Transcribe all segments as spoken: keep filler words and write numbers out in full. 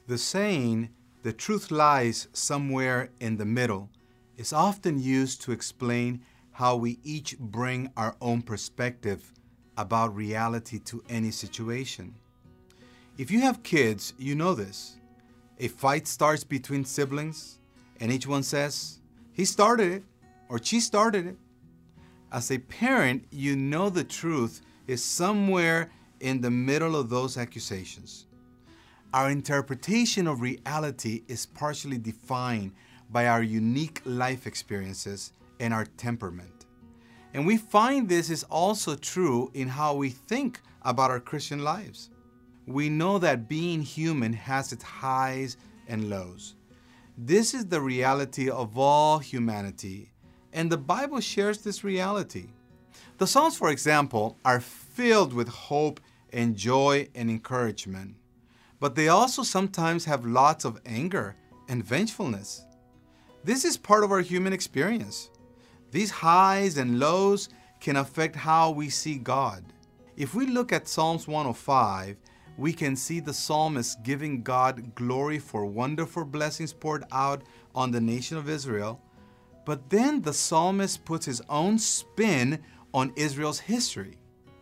The saying, "the truth lies somewhere in the middle," is often used to explain how we each bring our own perspective about reality to any situation. If you have kids, you know this. A fight starts between siblings, and each one says, "He started it," or "She started it." As a parent, you know the truth is somewhere in the middle of those accusations. Our interpretation of reality is partially defined by our unique life experiences and our temperament. And we find this is also true in how we think about our Christian lives. We know that being human has its highs and lows. This is the reality of all humanity, and the Bible shares this reality. The Psalms, for example, are filled with hope and joy and encouragement, but they also sometimes have lots of anger and vengefulness. This is part of our human experience. These highs and lows can affect how we see God. If we look at Psalms one oh five, we can see the psalmist giving God glory for wonderful blessings poured out on the nation of Israel, but then the psalmist puts his own spin on Israel's history.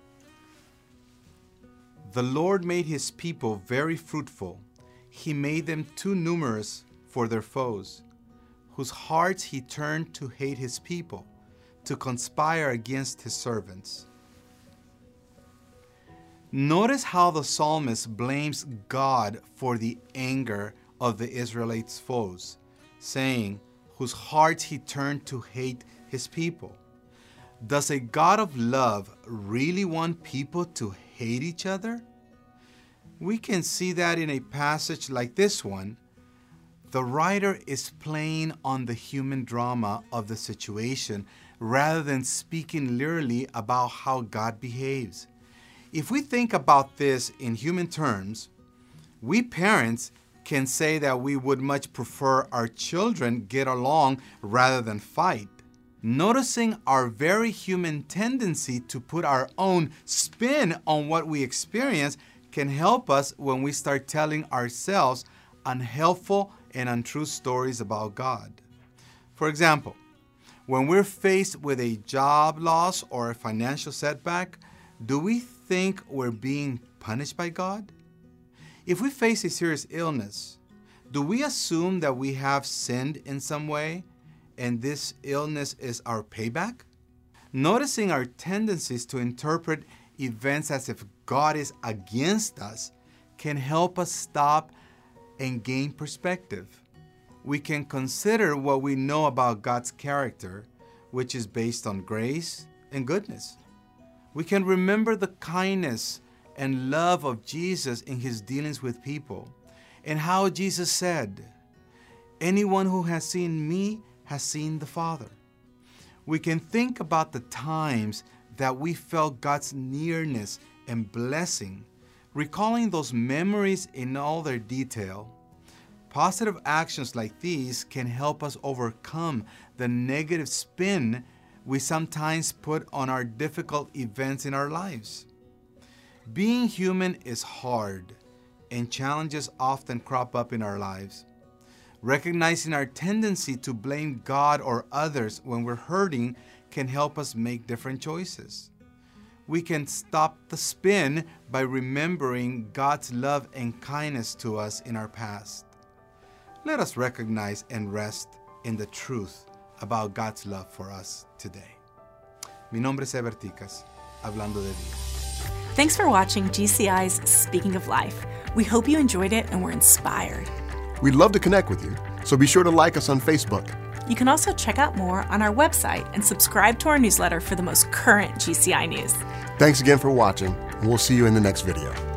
The Lord made his people very fruitful. He made them too numerous for their foes, whose hearts he turned to hate his people, to conspire against his servants. Notice how the psalmist blames God for the anger of the Israelites' foes, saying, "whose hearts he turned to hate his people." Does a God of love really want people to hate each other? We can see that in a passage like this one. The writer is playing on the human drama of the situation rather than speaking literally about how God behaves. If we think about this in human terms, we parents can say that we would much prefer our children get along rather than fight. Noticing our very human tendency to put our own spin on what we experience can help us when we start telling ourselves unhelpful and untrue stories about God. For example, when we're faced with a job loss or a financial setback, do we think we're being punished by God? If we face a serious illness, do we assume that we have sinned in some way and this illness is our payback? Noticing our tendencies to interpret events as if God is against us can help us stop and gain perspective. We can consider what we know about God's character, which is based on grace and goodness. We can remember the kindness and love of Jesus in his dealings with people, and how Jesus said, "Anyone who has seen me has seen the Father." We can think about the times that we felt God's nearness and blessing, recalling those memories in all their detail. Positive actions like these can help us overcome the negative spin we sometimes put on our difficult events in our lives. Being human is hard, and challenges often crop up in our lives. Recognizing our tendency to blame God or others when we're hurting can help us make different choices. We can stop the spin by remembering God's love and kindness to us in our past. Let us recognize and rest in the truth about God's love for us today. Mi nombre es Eber Ticas, hablando de Dios. Thanks for watching G C I's Speaking of Life. We hope you enjoyed it and were inspired. We'd love to connect with you, so be sure to like us on Facebook. You can also check out more on our website and subscribe to our newsletter for the most current G C I news. Thanks again for watching, and we'll see you in the next video.